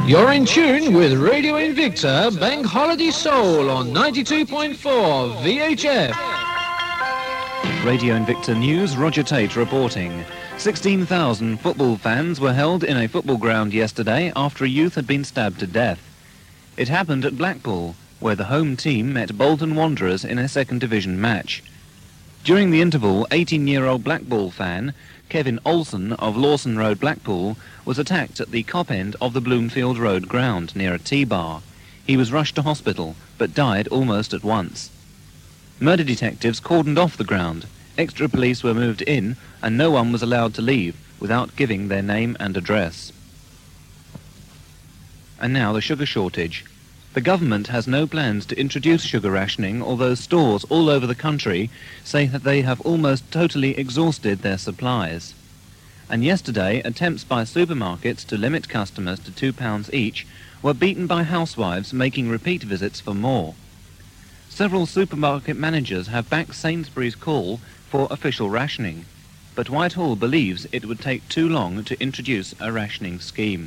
You're in tune with Radio Invicta Bank Holiday Soul on 92.4 VHF. Radio Invicta News, Roger Tate reporting. 16,000 football fans were held in a football ground yesterday after a youth had been stabbed to death. It happened at Blackpool, where the home team met Bolton Wanderers in a second division match. During the interval, 18-year-old Blackpool fan Kevin Olsen of Lawson Road, Blackpool, was attacked at the cop end of the Bloomfield Road ground near a T-bar. He was rushed to hospital, but died almost at once. Murder detectives cordoned off the ground. Extra police were moved in, and no one was allowed to leave without giving their name and address. And now the sugar shortage. The government has no plans to introduce sugar rationing, although stores all over the country say that they have almost totally exhausted their supplies. And yesterday, attempts by supermarkets to limit customers to £2 each were beaten by housewives making repeat visits for more. Several supermarket managers have backed Sainsbury's call for official rationing, but Whitehall believes it would take too long to introduce a rationing scheme.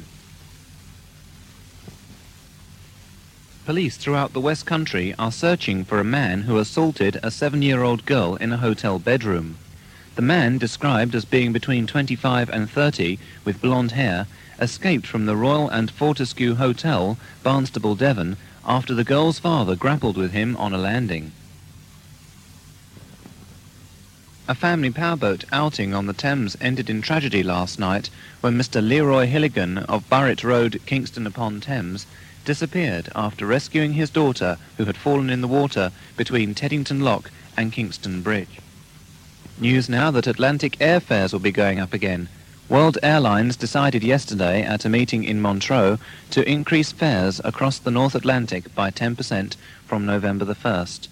Police throughout the West Country are searching for a man who assaulted a 7-year-old girl in a hotel bedroom. The man, described as being between 25 and 30, with blonde hair, escaped from the Royal and Fortescue Hotel, Barnstaple, Devon, after the girl's father grappled with him on a landing. A family powerboat outing on the Thames ended in tragedy last night when Mr. Leroy Hilligan of Burret Road, Kingston upon Thames, disappeared after rescuing his daughter, who had fallen in the water between Teddington Lock and Kingston Bridge. News now that Atlantic airfares will be going up again. World Airlines decided yesterday at a meeting in Montreux to increase fares across the North Atlantic by 10% from November the 1st.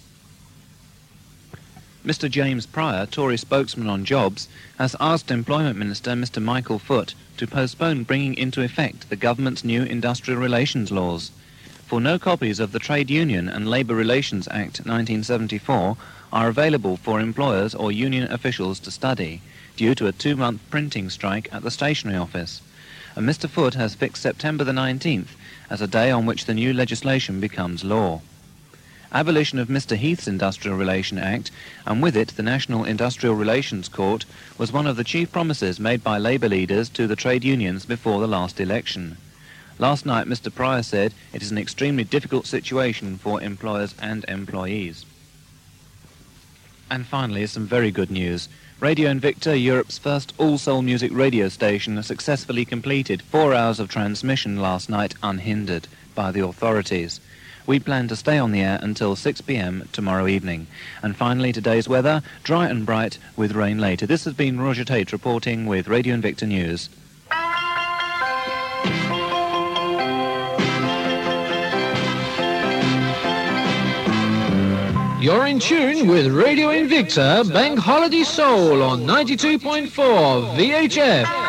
Mr. James Pryor, Tory spokesman on jobs, has asked Employment Minister Mr. Michael Foot to postpone bringing into effect the government's new industrial relations laws. For no copies of the Trade Union and Labour Relations Act 1974 are available for employers or union officials to study, due to a 2-month printing strike at the stationery office. And Mr. Foot has fixed September the 19th as a day on which the new legislation becomes law. Abolition of Mr. Heath's Industrial Relation Act, and with it the National Industrial Relations Court, was one of the chief promises made by Labour leaders to the trade unions before the last election. Last night Mr. Pryor said it is an extremely difficult situation for employers and employees. And finally, some very good news. Radio Invicta, Europe's first all-soul music radio station, successfully completed 4 hours of transmission last night unhindered by the authorities. We plan to stay on the air until 6 p.m. tomorrow evening. And finally, today's weather, dry and bright with rain later. This has been Roger Tate reporting with Radio Invicta News. You're in tune with Radio Invicta Bank Holiday Soul on 92.4 VHF.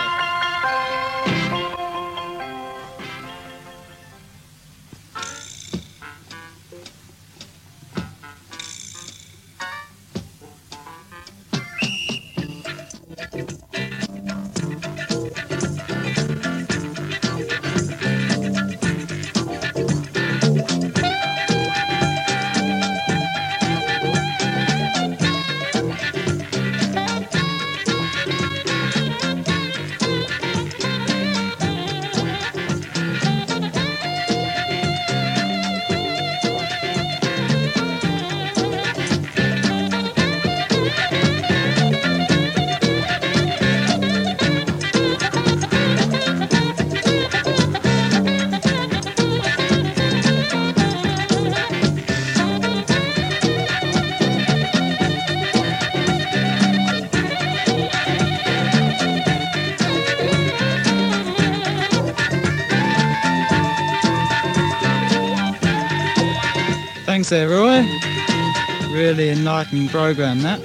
Thanks there, Roy. Really enlightening programme, that.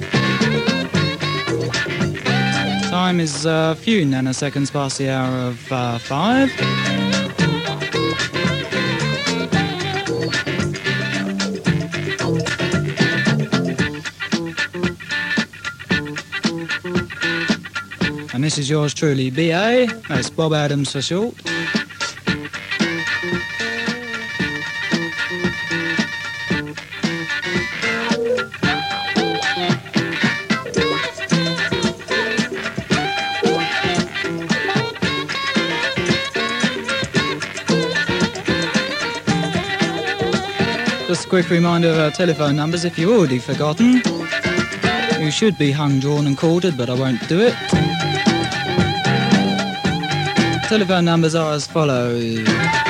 Time is a few nanoseconds past the hour of 5. And this is yours truly, BA. That's Bob Adams for short. Just a quick reminder of our telephone numbers if you've already forgotten. You should be hung, drawn and quartered, but I won't do it. Telephone numbers are as follows: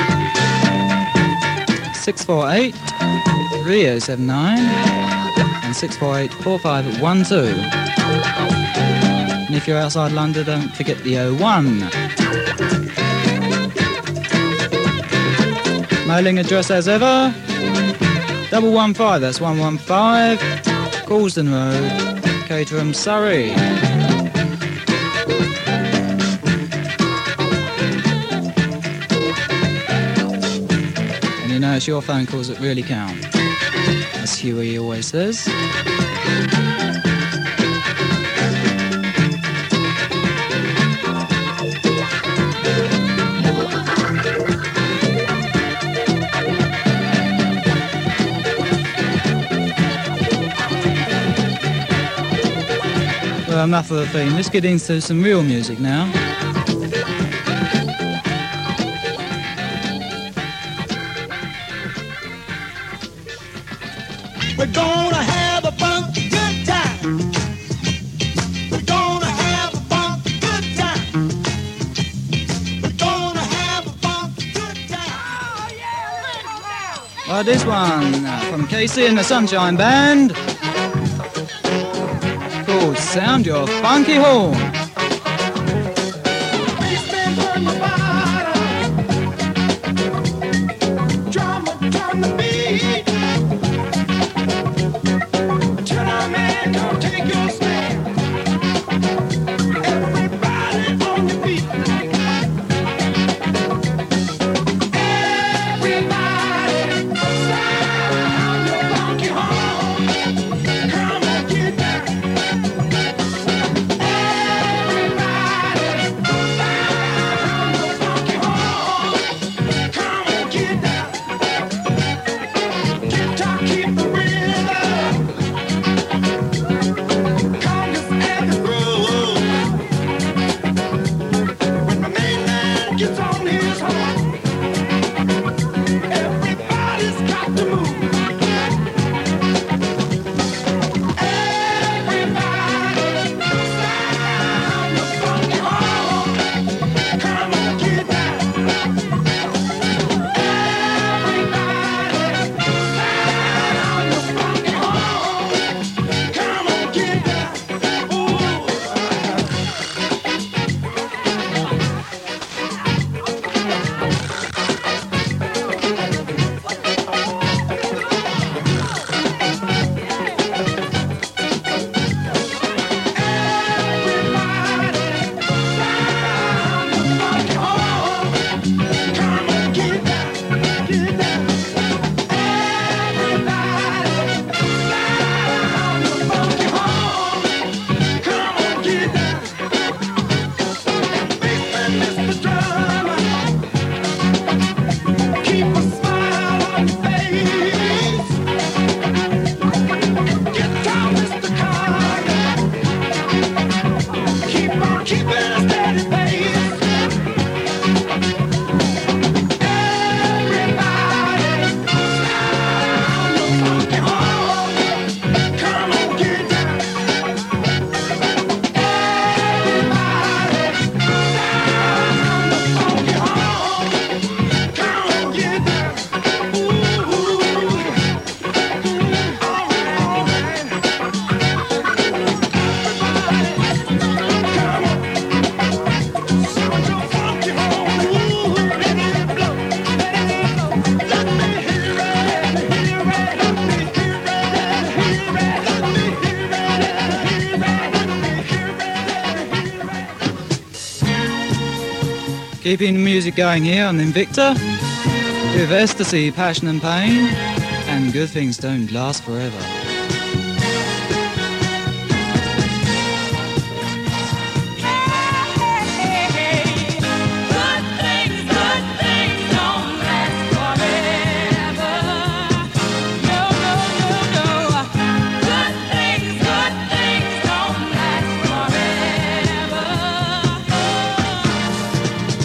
648 3079 and 648 4512. And if you're outside London, don't forget the 01. Mailing address as ever, 115, that's 115, Causden Road, Caterham, Surrey. And you know it's your phone calls that really count, as Huey always says. Well, enough of the theme. Let's get into some real music now. We're gonna have a funky good time. We're gonna have a funky good time. We're gonna have a funky good time. Oh, yeah. Well, this one from Casey and the Sunshine Band, called Sound Your Funky Horn. Keeping the music going here on Invicta with ecstasy, passion and pain, and good things don't last forever.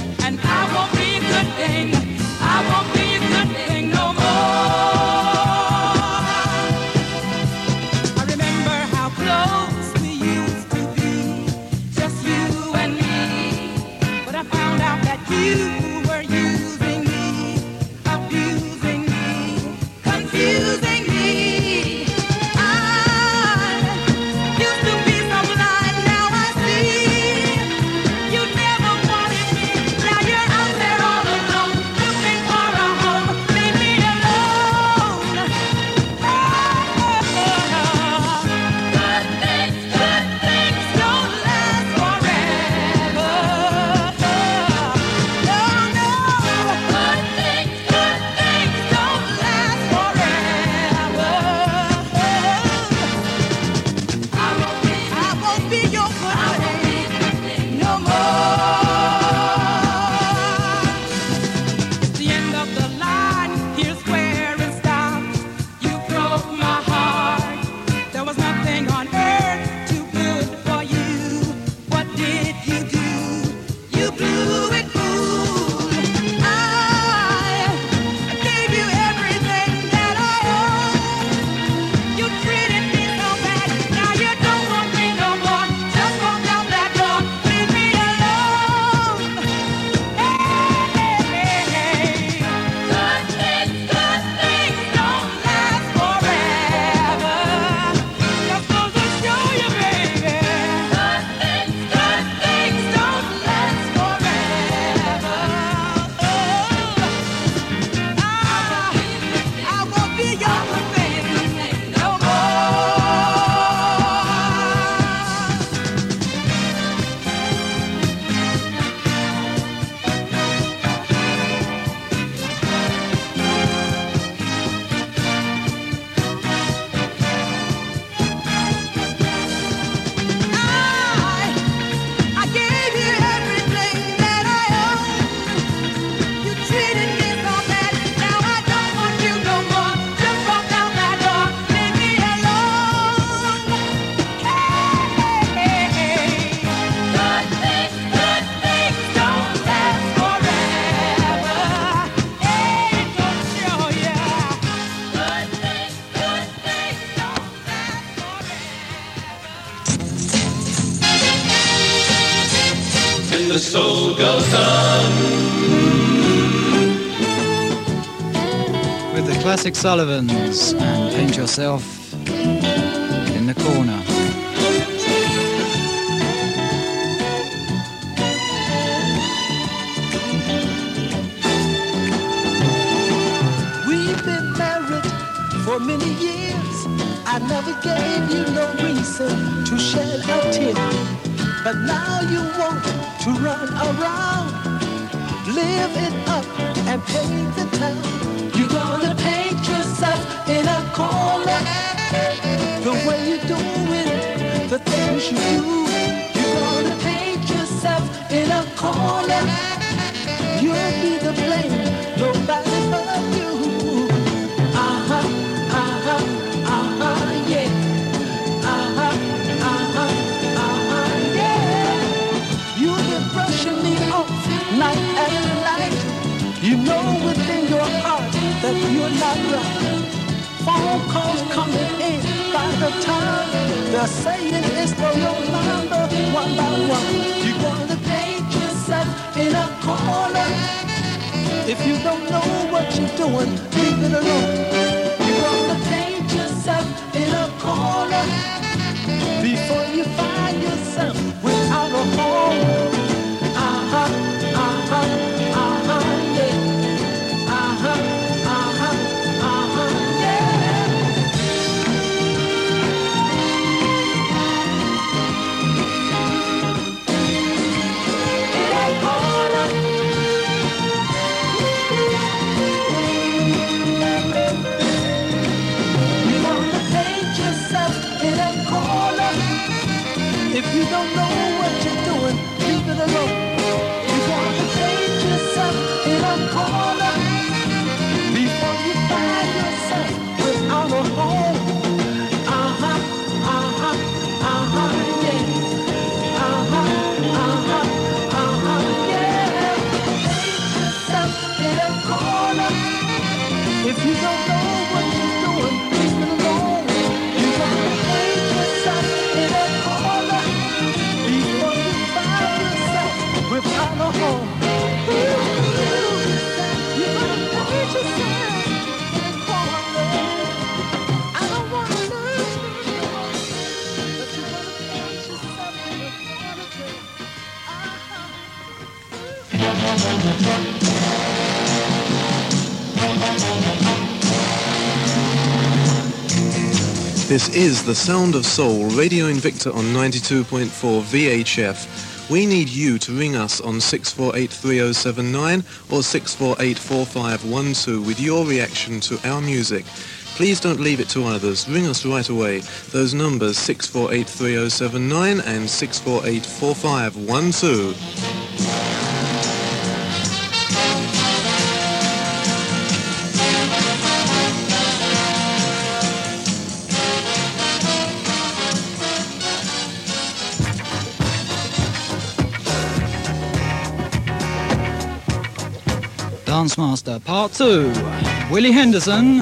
I won't be a good thing no more. the soul goes on. With the classic Sullivans and Paint Yourself in the Corner. We've been married for many years. I never gave you no reason to shed a tear. But now you want to run around, live it up and paint the town. You're gonna paint yourself in a corner. The way you do it, the things you do. You're gonna paint yourself in a corner. You'll be the blame, nobody but you. Yeah. You've been brushing me off night after night. You know within your heart that you're not right. Phone calls coming in by the time. They're saying it's for your number one by one. You're gonna paint yourself in a corner. If you don't know what you're doing, leave it alone. You're gonna paint yourself in a corner before you find yourself without a home. If you don't know what you're doing, leave it alone. You're gonna paint yourself in a corner before you find yourself without a home. Yeah. Yeah. Paint yourself in a corner. If you don't know what you're doing, leave it alone. You're gonna paint yourself in a corner before you find yourself without a home. This is The Sound of Soul, Radio Invicta on 92.4 VHF. We need you to ring us on 6483079 or 6484512 with your reaction to our music. Please don't leave it to others. Ring us right away. Those numbers 6483079 and 6484512. Dance Master Part 2, Willie Henderson.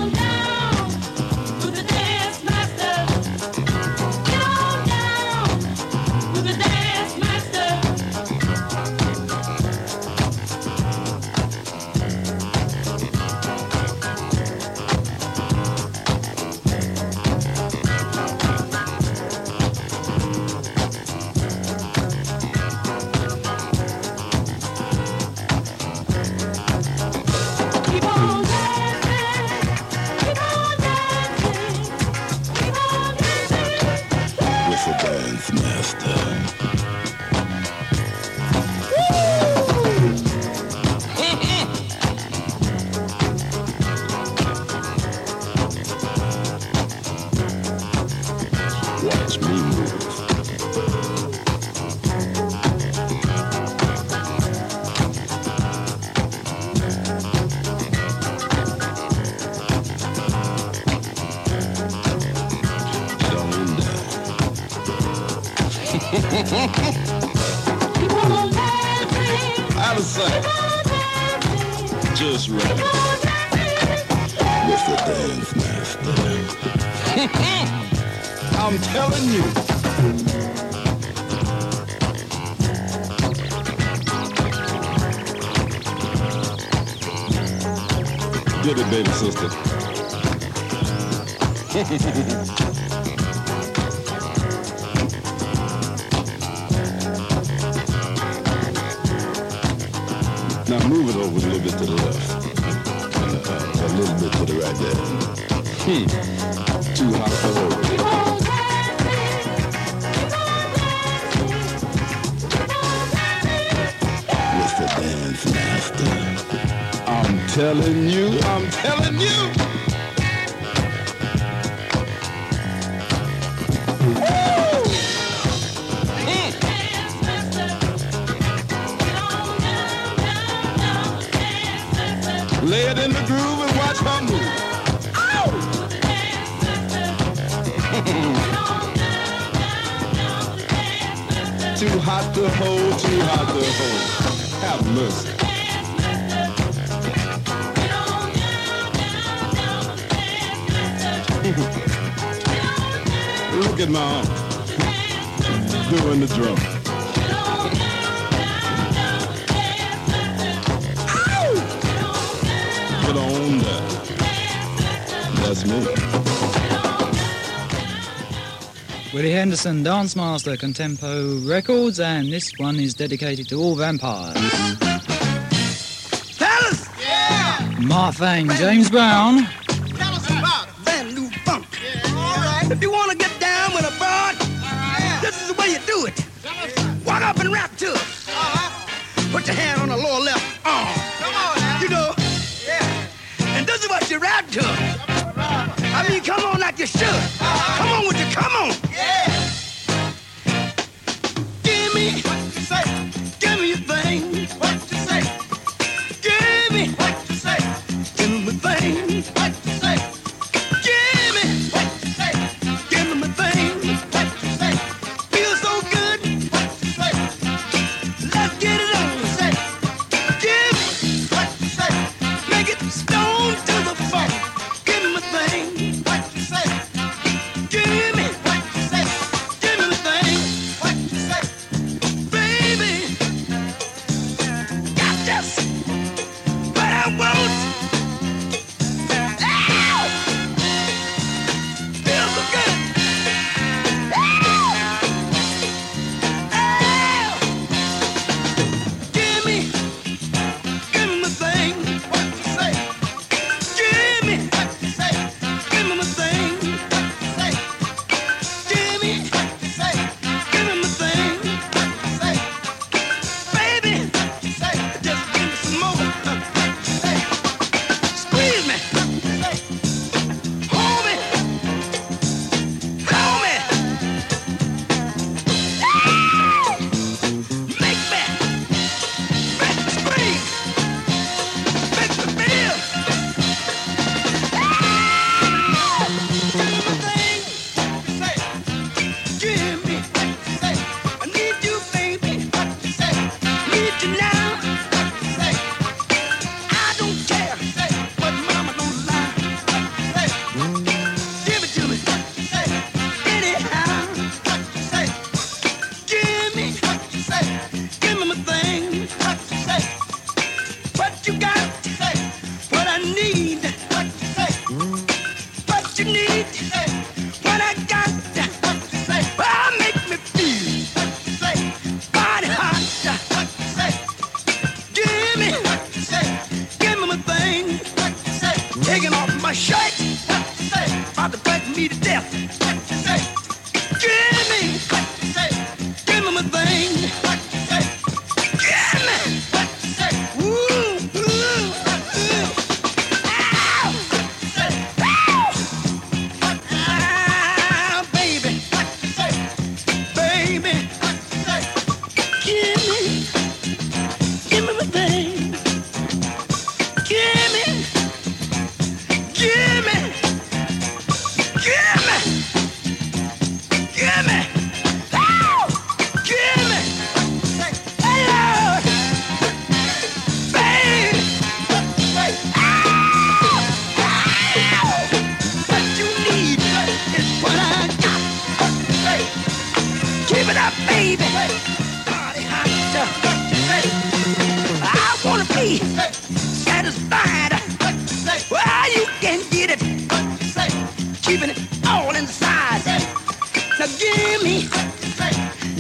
Out of sight. Just right. With the dance master. I'm telling you. Get it, baby sister. Now move it over a little bit to the left. A little bit to the right there. Too hot for over. With the dance master. I'm telling you, I'm telling you. Lay it in the groove and watch her move. Ow! Too hot to hold, too hot to hold. Have mercy. Look at my arm. Doing the drum. Get on that. That's me. Willie Henderson, Dance Master, Contempo Records, and this one is dedicated to all vampires. Fellas! Yeah! Marfang, James Brown. Tell us about a brand new funk. Yeah. All right. If you want to get down with a broad, this is the way you do it. Walk up and rap to it. Put your hand on the lower left arm. Come on now. You know. Yeah. And this is what you rap to. I mean, come on like you should. Come on with you, come on. Yeah. Give me what you say. Give me your thing. What you say. Give me what you say. Give me my thing. What you say. Give me what you say. Give me my thing. What you say. Feel so good. What you say. Let's get it on. Say. Give me what you say. Make it stone to the funk. Give me my thing. What you say. Give me what you say. Give me the thing. What you say. Baby, got this. But I won't. Ow! Feels so good. Ow! Ow! Give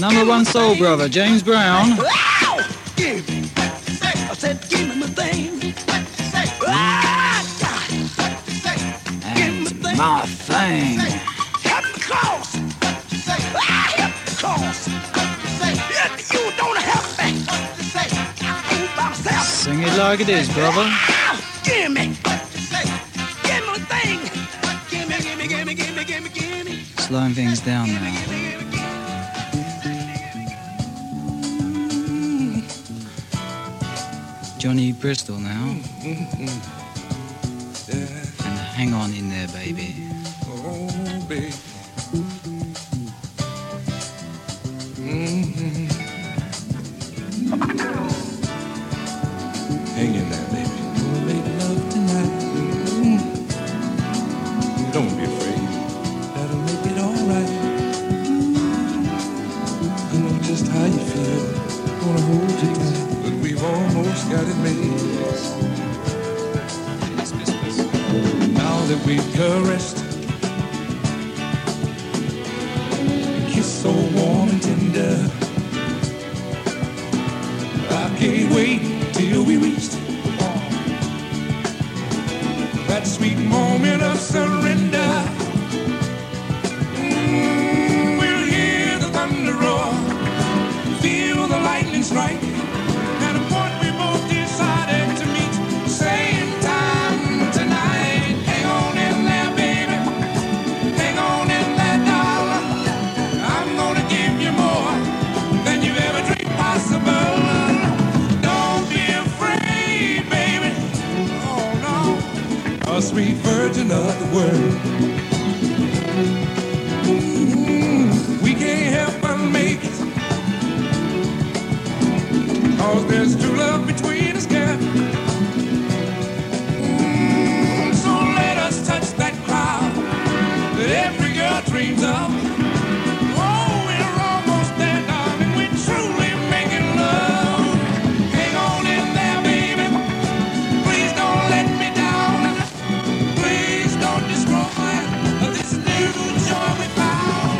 Number one soul brother, James Brown. Give me. I said, give me my thing. And my thing. Help the cause. Help the cause. You don't help me. I'm by myself. Sing it like it is, brother. Give me. Give me my thing. Give me, give me, give me, give me, give me, give me. Slowing things down now. Johnny Bristol now. And hang on in there, baby. Oh, baby. Hang in there, baby. We'll make love tonight. Don't be afraid. That'll make it all right. I know just how you feel. Wanna hold you tight, but we've almost got it made. Now that we've caressed, kiss so warm and tender, I can't wait till we reached that sweet moment of surrender. We'll hear the thunder roar, feel the lightning strike, and a point we both decided to meet, same time tonight. Hang on in there, baby. Hang on in there, darling. I'm gonna give you more than you've ever dreamed possible. Don't be afraid, baby. Oh no, a sweet virgin of the world. We can't help but make it, 'cause there's true love between us, girl. So let us touch that cloud that every girl dreams of. Oh, we're almost there, darling. We're truly making love. Hang on in there, baby. Please don't let me down. Please don't destroy this new joy we found.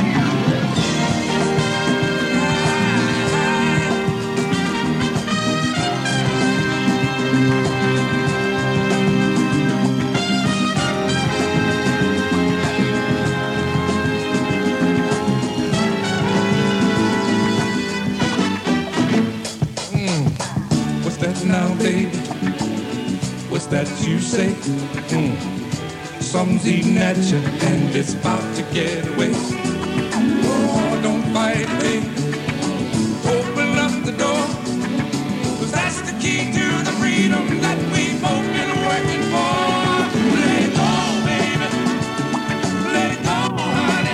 What's that now, baby? What's that you say? Something's eating at you and it's about to get away. Oh, don't fight it, baby. Open up the door, 'cause that's the key to the freedom that we've both been working for. Let it go, baby. Let it go, honey.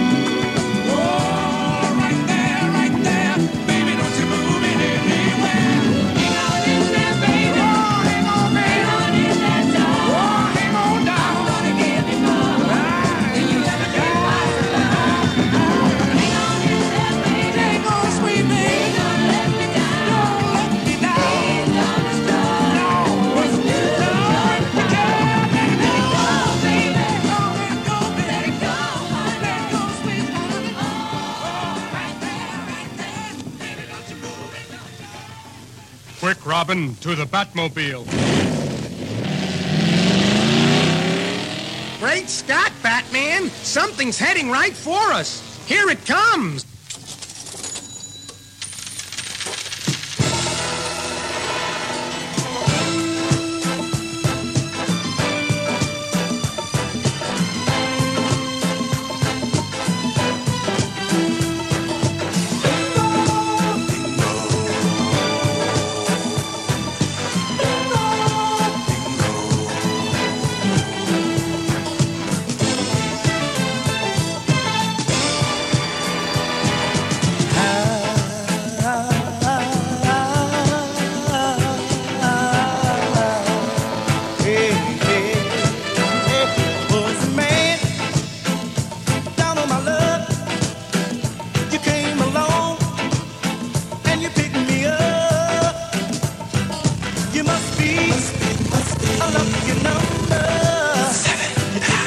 Oh, right there, baby, don't you move it anywhere. Hang on in there, baby. Oh, hang on, baby. Hang on in there, darling. Oh, hang on down. I'm gonna give you more than you ever dreamed possible. Hang on in there, baby. Hang on, sweet baby. Don't let me down. Don't let me down. Please don't destroy. No, what's this? Let it go, baby. Let it go, baby. Let it go, honey. Let it go, sweet honey. Oh, right there. Baby, don't you move it. Quick, Robin, to the Batmobile. Great Scott, Batman! Something's heading right for us. Here it comes.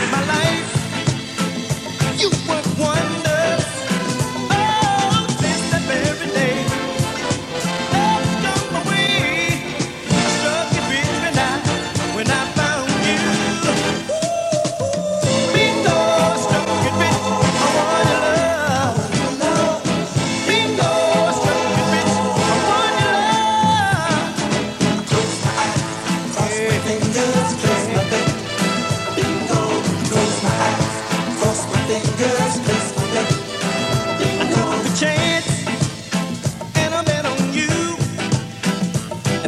You work wonders. Oh, sister.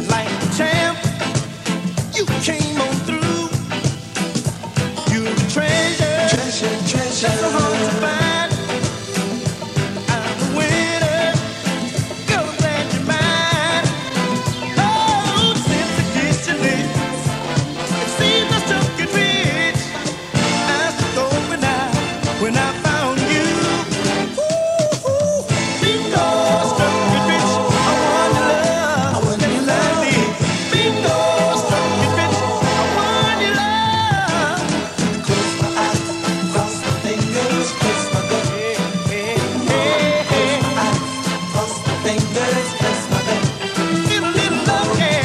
like a champ. You came on through. You're a treasure, treasure. That's so hard to find. I'm the winner. You're glad you're mine. Oh, since I kissed your lips, it seems I struck it rich. I was going out when I found you. Ooh, bingo, I struck it rich. I want your love, just like this. Bingo, I struck it rich. I want your love. Close my eyes, cross my fingers, place my bet. Close my eyes, cross my fingers, place my bet. Get a little love, yeah.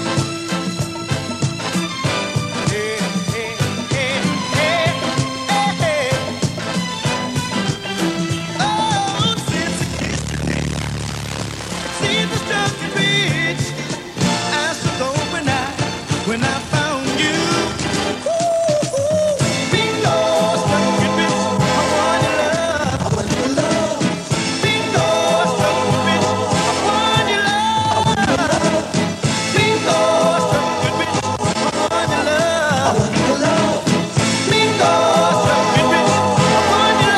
Oh, since I kissed you, since I struck it rich, I was going out when I found you. Ooh, bingo, I struck it rich. I want your love, bingo, I struck it rich. I want your love, bingo, I struck it rich. I want your love, bingo, I struck it rich. I want your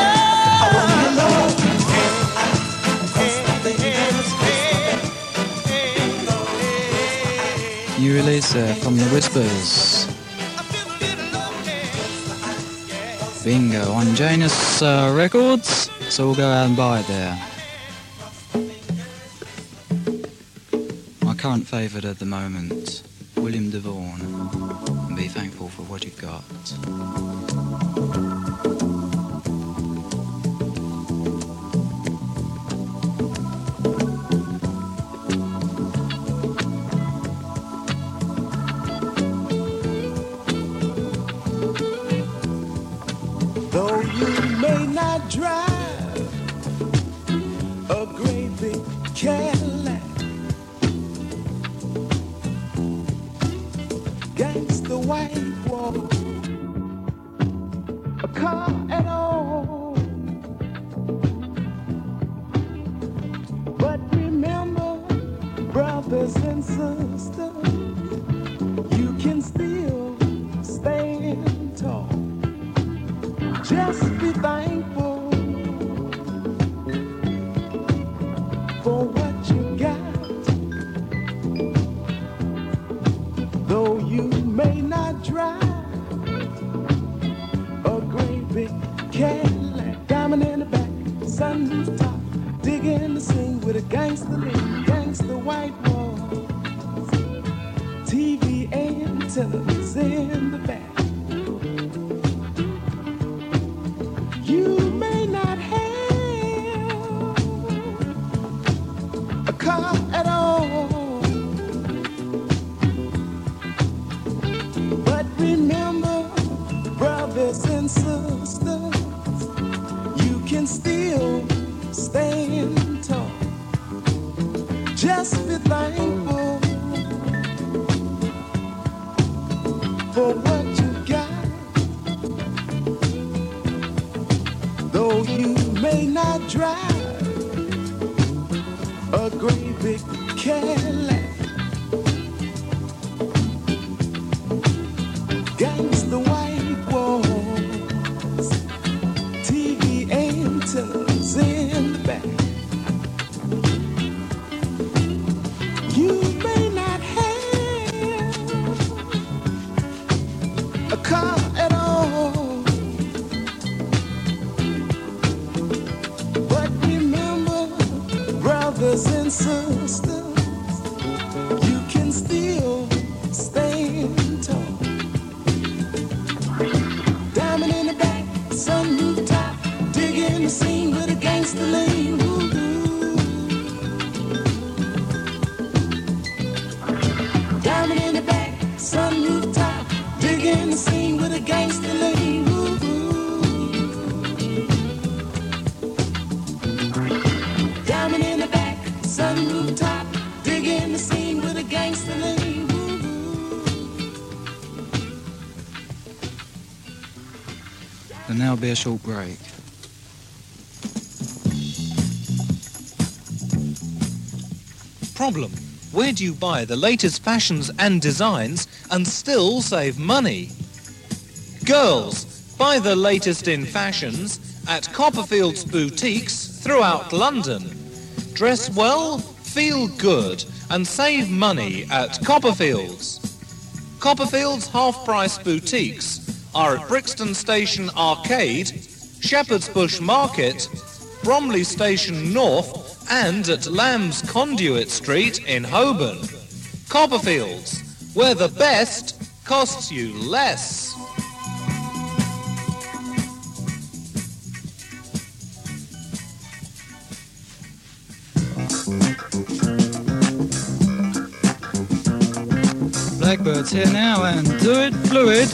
New release from The Whispers. Bingo on Janus Records, so go out and buy it there. My current favourite at the moment, William DeVaughn, and be thankful for what you've got. Though you may not drive a great big Cadillac, gangsta white wall, a car at all. But remember, brothers and sisters, you can still stand tall. Just be thankful for what you got. Though you may not drive a great big Cadillac, diamond in the back, sunroof top, digging the scene with a gangster lean, gangster white walls, TV antennas in the back. You may not have a car at all, but remember, brothers and sisters, you can still stand tall. Just be thankful for what you got. Though you may not drive a great big Cadillac, gangsta white walls, TV antennas in the back. You may not have a car at all, but remember, brothers and sisters, you can still stand tall. Diamond in the back, sunroof top, digging the scene with a gangster lean. Diamond in the back, sunroof top, digging the scene with a gangster lean. Diamond in the back, sunroof top, digging the scene with a gangster lean. There'll now be a short break. Problem. Where do you buy the latest fashions and designs and still save money? Girls, buy the latest in fashions at Copperfield's boutiques throughout London. Dress well, feel good, and save money at Copperfield's. Copperfield's half-price boutiques are at Brixton Station Arcade, Shepherd's Bush Market, Bromley Station North, and at Lamb's Conduit Street in Holborn. Copperfield's, where the best costs you less. Blackbird's here now and do it fluid.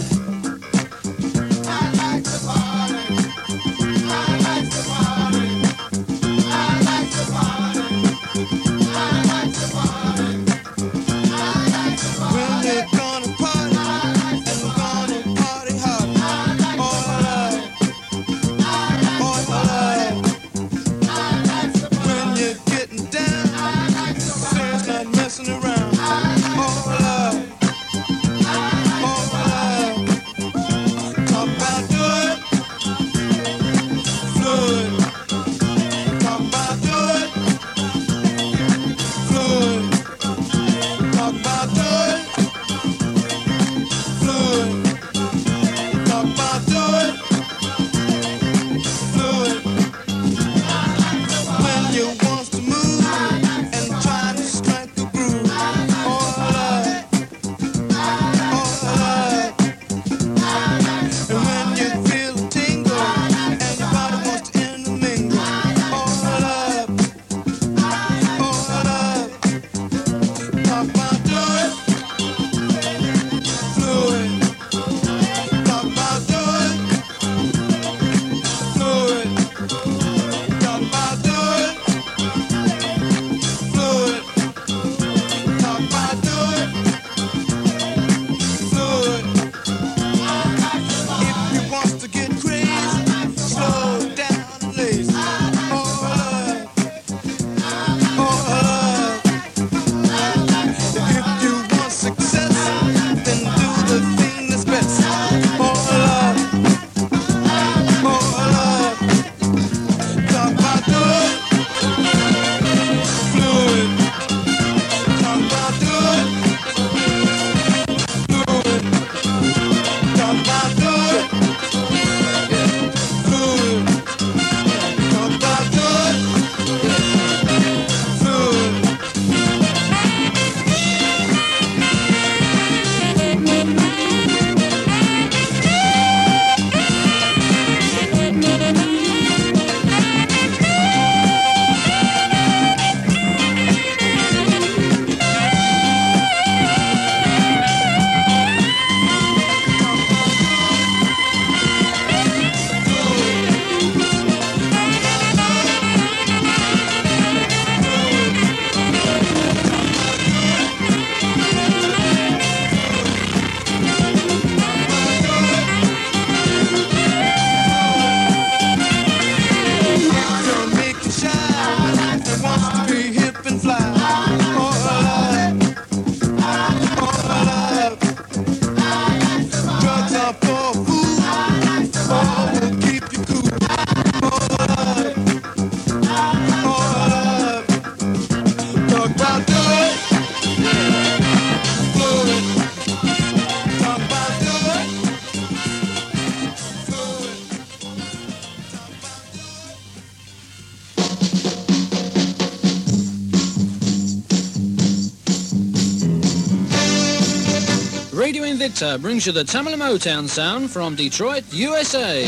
Radio Invicta brings you the Tamala Motown sound from Detroit, USA.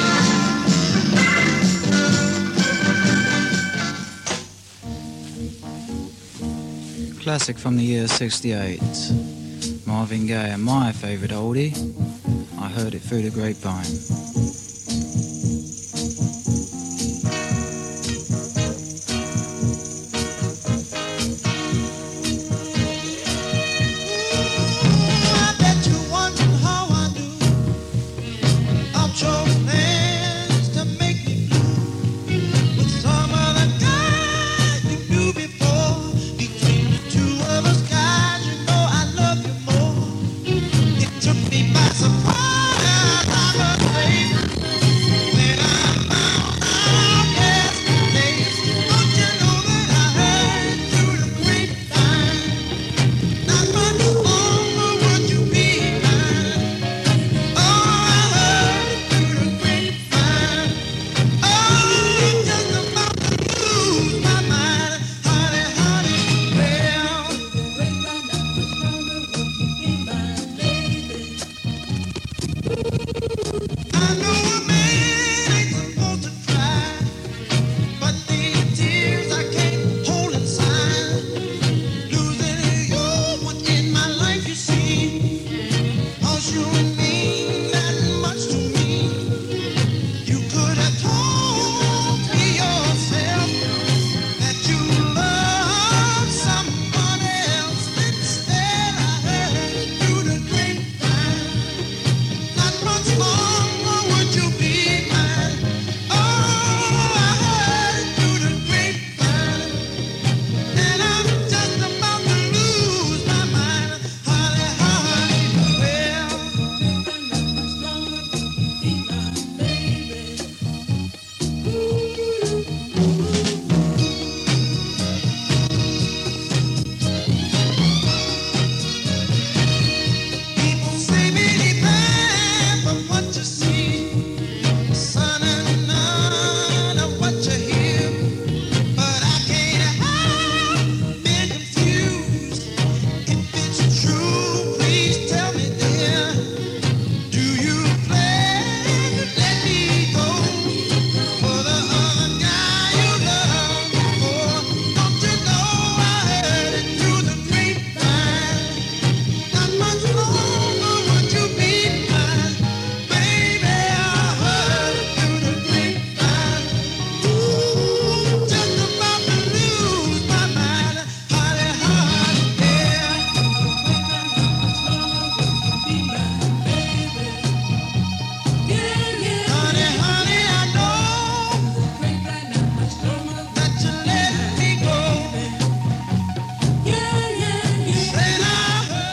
Classic from the year 68. Marvin Gaye and my favourite oldie. I heard it through the grapevine. Two of us guys.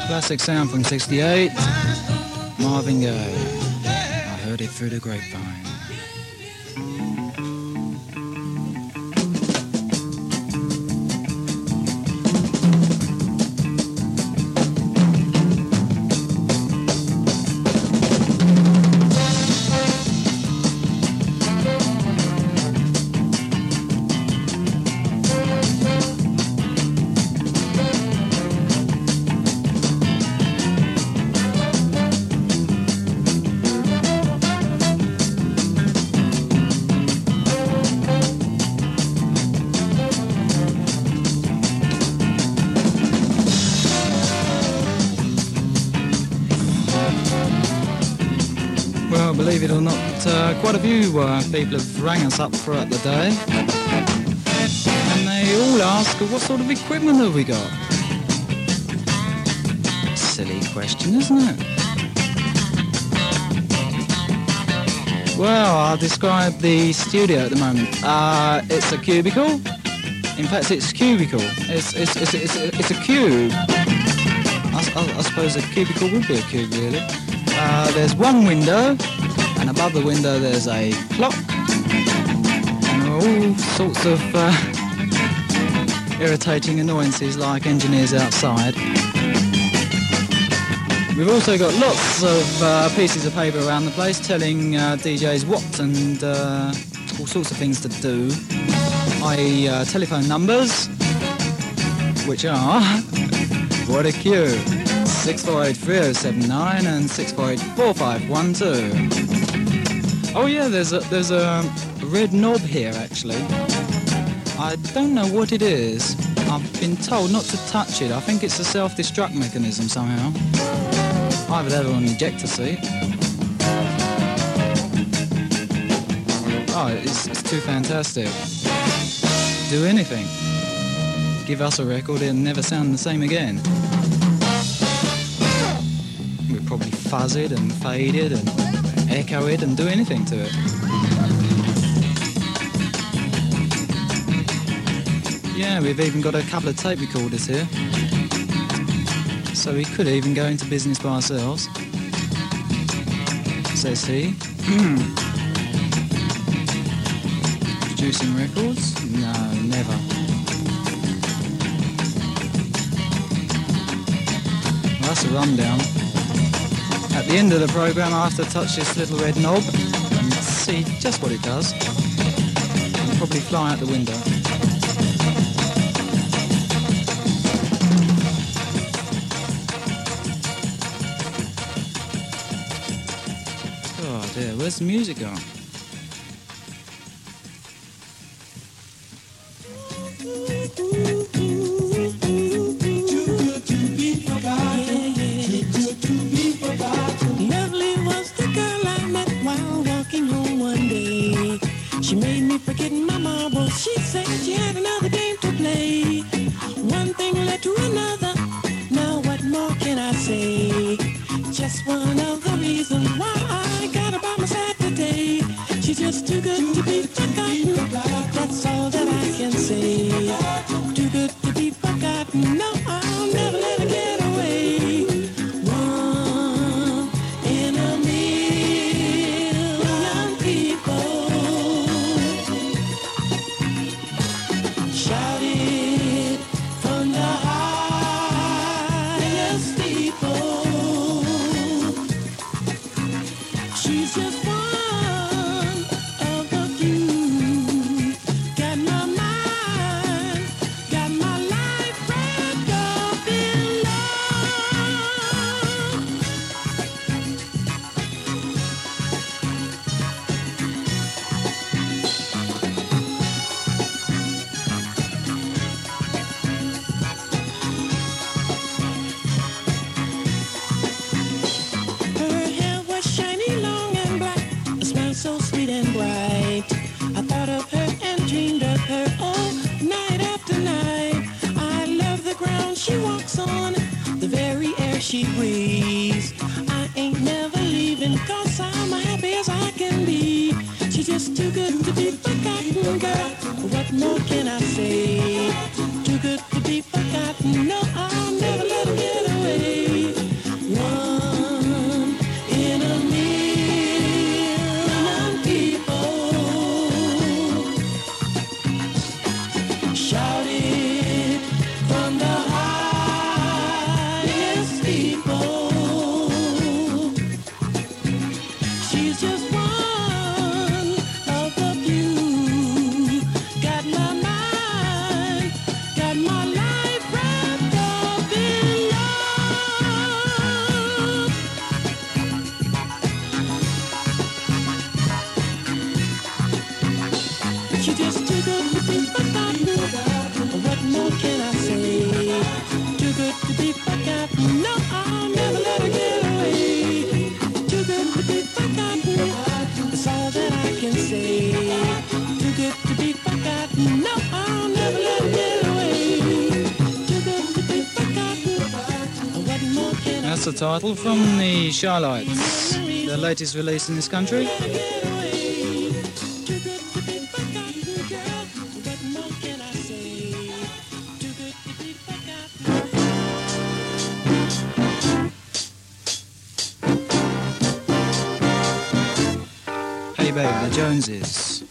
Classic sound from 68. Marvin Gaye. I heard it through the grapevine. Believe it or not, quite a few people have rang us up throughout the day, and they all ask, what sort of equipment have we got? Silly question, isn't it? Well, I'll describe the studio at the moment. It's a cubicle. In fact, it's cubicle. It's a cube. I suppose a cubicle would be a cube, really. There's one window, and above the window there's a clock, and all sorts of irritating annoyances like engineers outside. We've also got lots of pieces of paper around the place telling DJs what and all sorts of things to do, i.e. telephone numbers, which are, what a queue, 648-3079 and 648-4512. Oh yeah, there's a red knob here actually. I don't know what it is. I've been told not to touch it. I think it's a self-destruct mechanism somehow. Either that or an ejector seat. Oh, it's too fantastic. Do anything. Give us a record, it'll never sound the same again. We'll probably fuzz it and fade it and echo it and do anything to it. Yeah, we've even got a couple of tape recorders here. So we could even go into business by ourselves, says he. Producing records? No, never. Well, that's a rundown. At the end of the programme, I have to touch this little red knob and see just what it does. It'll probably fly out the window. Oh dear, where's the music gone? Lovely was the girl I met while walking home one day. She made me forget my marbles. She said she had another game to play. One thing led to another. Now what more can I say? Just one of the reasons why I got her by my side today. She's just too good to be forgotten. That's all that I can say. Too good to be forgotten. No, I'll never let her get away. One in a million people shouted from the highest steeple. She's just one of the few. Got my mind, got my life wrapped up in love. Her hair was shiny, long and black, a smile so sweet and bright. I thought of her and dreamed of her all night after night. I love the ground she walks on, the very air she breathes. I ain't never leaving, 'cause I'm happy as I can be. She's just too good to be forgotten, girl. What more can I say? Too good to be forgotten. No, I'll never let her get away. What more can I That's the title from the Shy-Lights, their latest release in this country. Hey babe, the Joneses.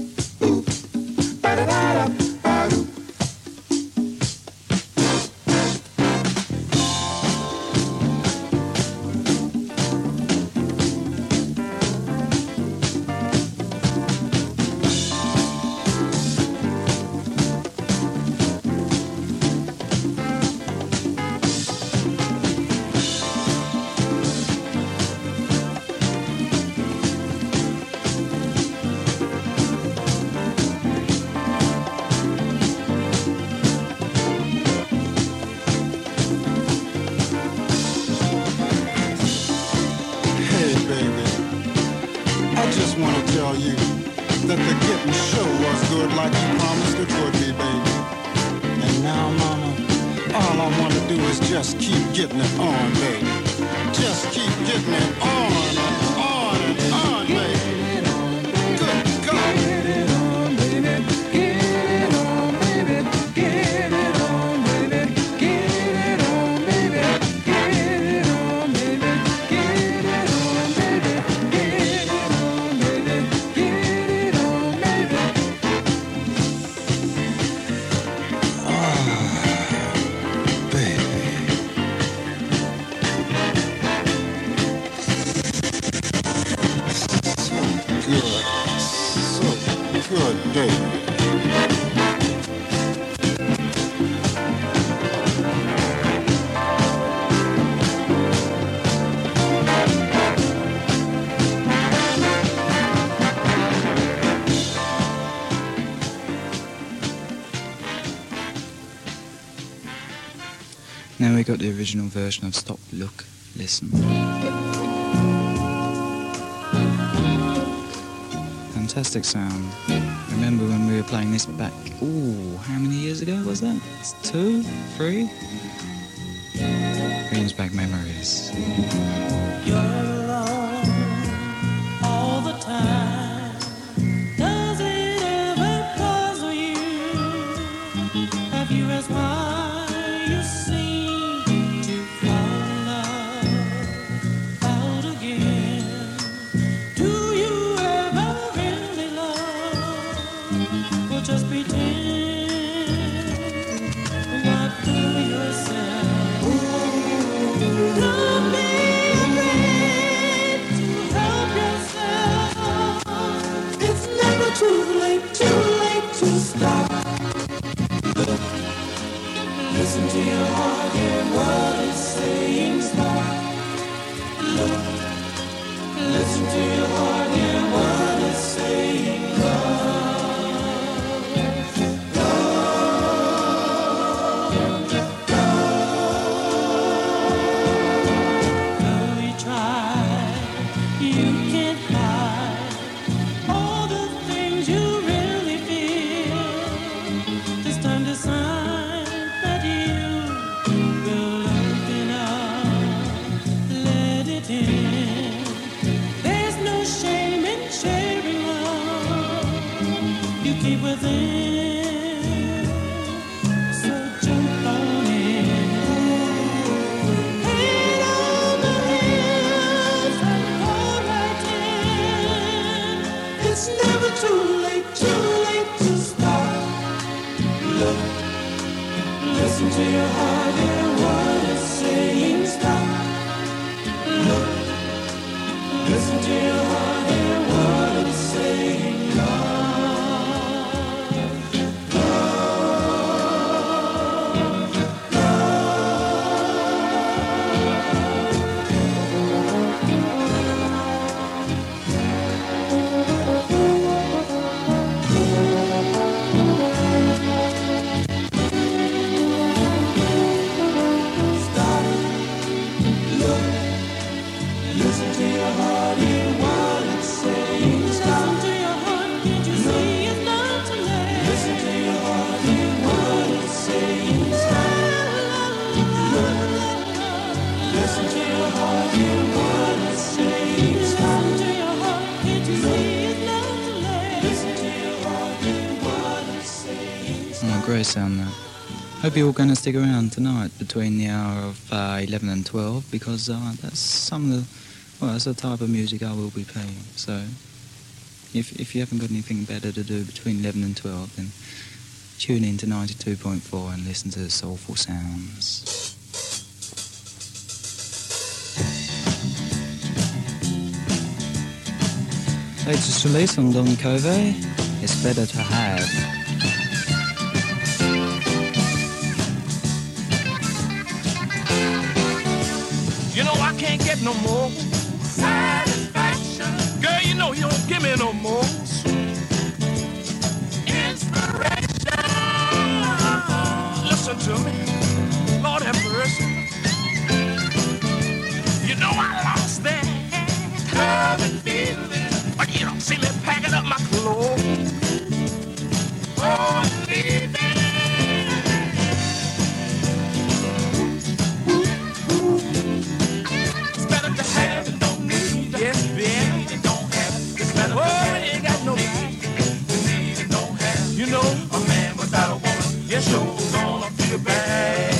Hey, baby, I just want to tell you that the getting show was good like you promised it would be, baby. And now, mama, all I want to do is just keep getting it on, baby. Just keep getting it on and on and on, baby. Good God. Get it on, baby. Get it on, baby. Get it on, baby. Get it on, baby. Get it on, baby. Get it on, baby. Get it on, baby. Get it on, baby. Good, baby. Now we got the original version of Stop, Look, Listen. Fantastic sound. Remember when we were playing this back, ooh, how many years ago was that? It's 2, 3? Brings back memories. You're alone all the time. Does it ever puzzle you? Have you asked why you seem to fall in love out again? Do you ever really love? Or just pretend? What do yourself? Don't be afraid to help yourself. It's never too late to stop. Listen to your heart, hear what it's saying. Stop. Look. Listen to your heart, hear what it's saying. Keep within, so jump on in. Head over heels and go right in. It's never too late to stop. Look, listen to your heart, hear what it's saying. Stop. Look, listen to your heart, hear what it's saying. Listen to your heart, hear what it says. Listen to your heart, can't you see it's love to last? Listen to your heart, hear what it says. Oh, great sound that. Hope you're all going to stick around tonight between the hour of 11 and 12 because that's some of the, well, that's the type of music I will be playing. So if you haven't got anything better to do between 11 and 12, then tune in to 92.4 and listen to the soulful sounds. Latest release on Don Covey, It's Better to Have. You know I can't get no more satisfaction. Girl, you know you don't give me no more inspiration. Listen to me, Lord have mercy. You know I lost that loving feeling, but you don't see me packing up my clothes. Oh, leaving. You know, a man without a woman, yes, sure gonna feel bad.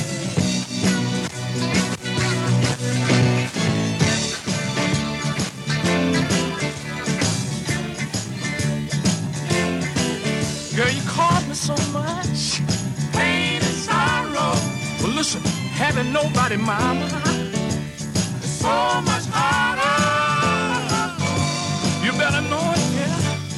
Girl, you caused me so much pain and sorrow. Well, listen, having nobody, mama, is so much harder. You better know it, yeah.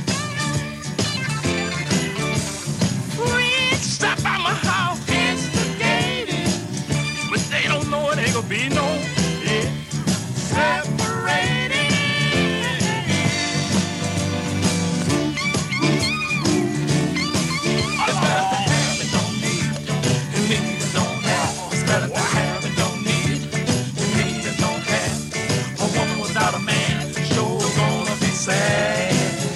Stop by my house, instigating, but they don't know it ain't gonna be no separating. It's better to have it, don't need, and need it, don't have. It's better to have it, don't need, and need it, don't have. A woman without a man sure gonna be sad.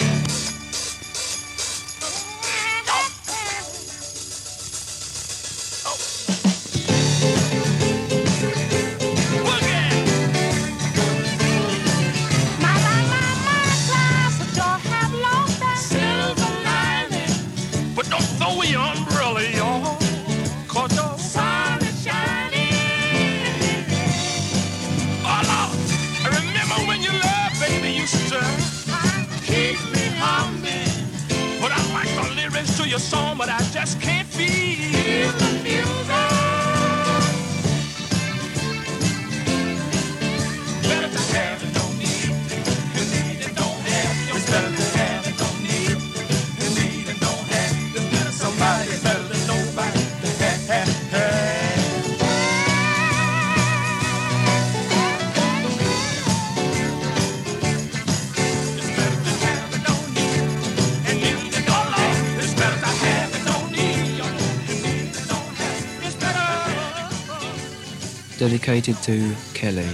To your song, but I just can't feel the music. Better to have it, don't need it. You need it, don't have. It's better to have it, don't need it. You need it, don't have. It's better somebody, better than nobody. It's better to have it, don't need it. And need it, don't love. It's better to have it, don't need it. You need it, don't have. It's better. Dedicated to Kelly.